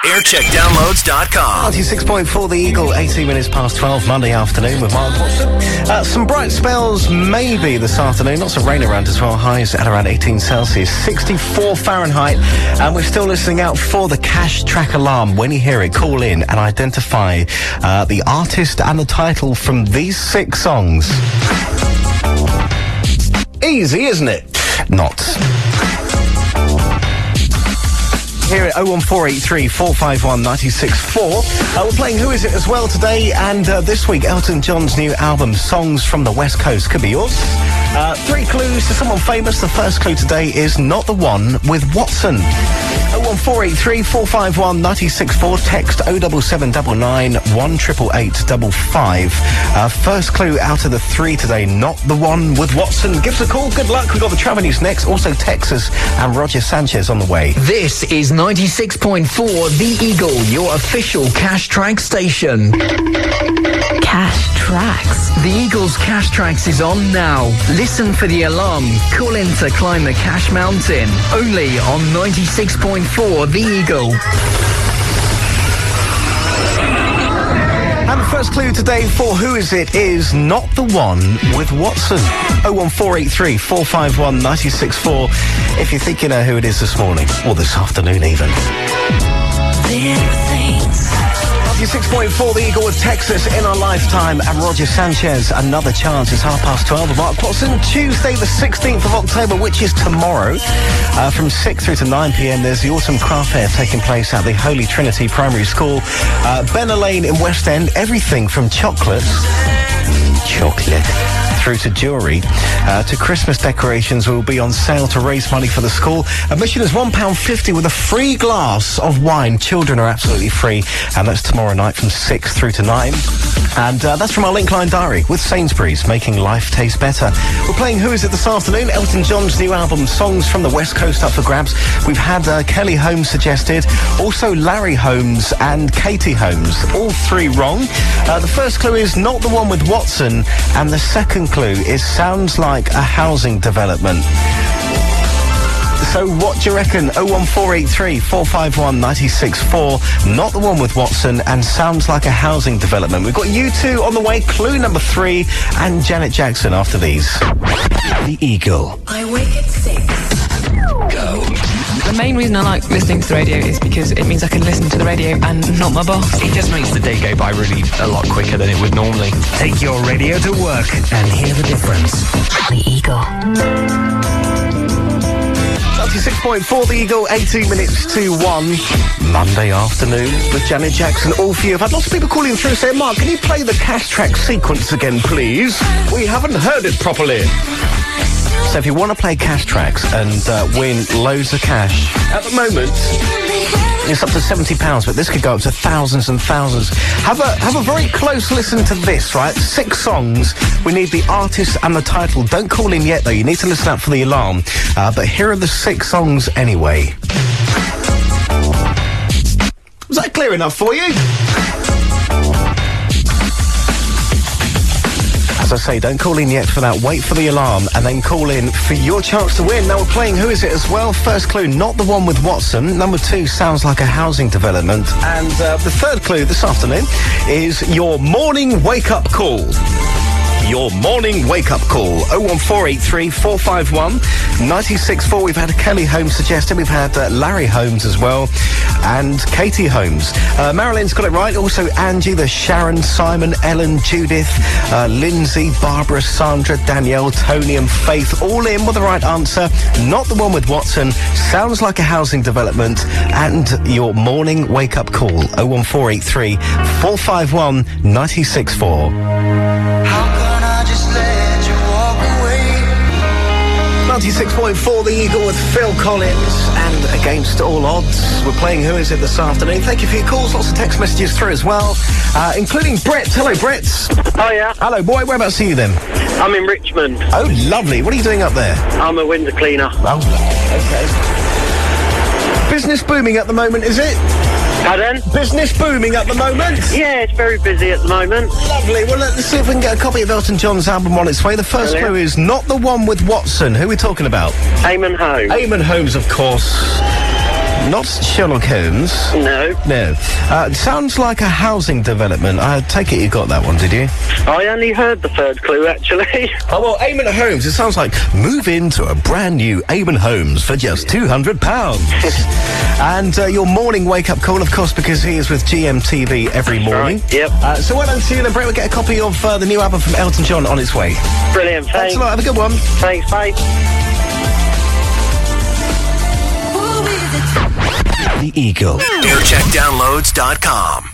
Aircheckdownloads.com. 96.4 The Eagle, 18 minutes past 12, Monday afternoon with Mark Watson. Some bright spells maybe this afternoon, lots of rain around as well, highs at around 18 Celsius, 64 Fahrenheit, and we're still listening out for the Cash Track alarm. When you hear it, call in and identify the artist and the title from these 6 songs. Easy, isn't it? Not. Here at 01483 451 964. We're playing Who Is It as well today, and this week Elton John's new album, Songs from the West Coast, could be yours. 3 clues to someone famous. The first clue today is not the one with Watson. 01483 451 964. Text 07799 18885. First clue out of the 3 today, not the one with Watson. Give us a call. Good luck. We've got the Travel News next. Also Texas and Roger Sanchez on the way. This is 96.4 The Eagle, your official Cash Track station. Cash Tracks. The Eagle's Cash Tracks is on now. Listen for the alarm. Call in to climb the Cash Mountain. Only on 96.4 The Eagle. And the first clue today for Who Is It is not the one with Watson. 01483 451 964. If you think you know who it is this morning, or this afternoon even. 96.4 The Eagle with Texas in Our Lifetime and Roger Sanchez. Another chance. It's 12:30 with Mark Watson. Tuesday the 16th of October, which is tomorrow. From 6 through to 9 p.m. there's the Autumn Craft Fair taking place at the Holy Trinity Primary School. Benner Lane in West End. Everything from chocolate through to jewellery, to Christmas decorations will be on sale to raise money for the school. Admission is £1.50 with a free glass of wine. Children are absolutely free, and that's tomorrow night from 6 through to 9. And that's from our Linkline Diary with Sainsbury's, making life taste better. We're playing Who Is It this afternoon. Elton John's new album, Songs from the West Coast, up for grabs. We've had Kelly Holmes suggested, also Larry Holmes and Katie Holmes. All 3 wrong. The first clue is not the one with Watson, and the second clue is sounds like a housing development. So what do you reckon? 01483 451 964. Not the one with Watson and sounds like a housing development. We've got U2 on the way, clue number 3, and Janet Jackson after these. The Eagle. I wake at 6. Go. The main reason I like listening to the radio is because it means I can listen to the radio and not my boss. It just makes the day go by really a lot quicker than it would normally. Take your radio to work and hear the difference. The Eagle. 96.4 The Eagle, 18 minutes to 1. Monday afternoon with Janet Jackson, all for you. I've had lots of people calling through saying, Mark, can you play the Cash Track sequence again, please? We haven't heard it properly. So if you want to play Cash Tracks and win loads of cash, at the moment, it's up to £70, but this could go up to thousands and thousands. Have a very close listen to this, right? 6 songs. We need the artist and the title. Don't call in yet, though. You need to listen out for the alarm. But here are the 6 songs anyway. Was that clear enough for you? As I say, don't call in yet for that. Wait for the alarm and then call in for your chance to win. Now we're playing Who Is It as well. First clue, not the one with Watson. Number 2, sounds like a housing development. And the third clue this afternoon is your morning wake-up call. Your morning wake-up call. 01483 451 964. We've had Kelly Holmes suggested. We've had Larry Holmes as well. And Katie Holmes. Marilyn's got it right. Also Angie, the Sharon, Simon, Ellen, Judith, Lindsay, Barbara, Sandra, Danielle, Tony and Faith. All in with the right answer. Not the one with Watson. Sounds like a housing development. And your morning wake-up call. 01483 451 964. 96.4 The Eagle with Phil Collins and Against All Odds. We're playing Who Is It this afternoon. Thank you for your calls. Lots of text messages through as well, including Brett. Hello, Brett. Hiya. Hello, boy. Whereabouts are you then? I'm in Richmond. Oh, lovely. What are you doing up there? I'm a window cleaner. Oh, okay. Business booming at the moment, is it? Pardon? Business booming at the moment? Yeah, it's very busy at the moment. Lovely. Well, let's see if we can get a copy of Elton John's album on its way. The first clue is not the one with Watson. Who are we talking about? Eamon Holmes. Eamon Holmes, of course. Not Sherlock Holmes. No. No. Sounds like a housing development. I take it you got that one, did you? I only heard the third clue, actually. Oh, well, Eamon Holmes. It sounds like move into a brand new Eamon Holmes for just £200. And your morning wake-up call, of course, because he is with GMTV every morning. Right, yep. So why don't you then, Brett, we'll get a copy of the new album from Elton John on its way. Brilliant, Thanks thanks. a lot. Have a good one. Thanks, bye. The Eagle. AirCheckDownloads.com.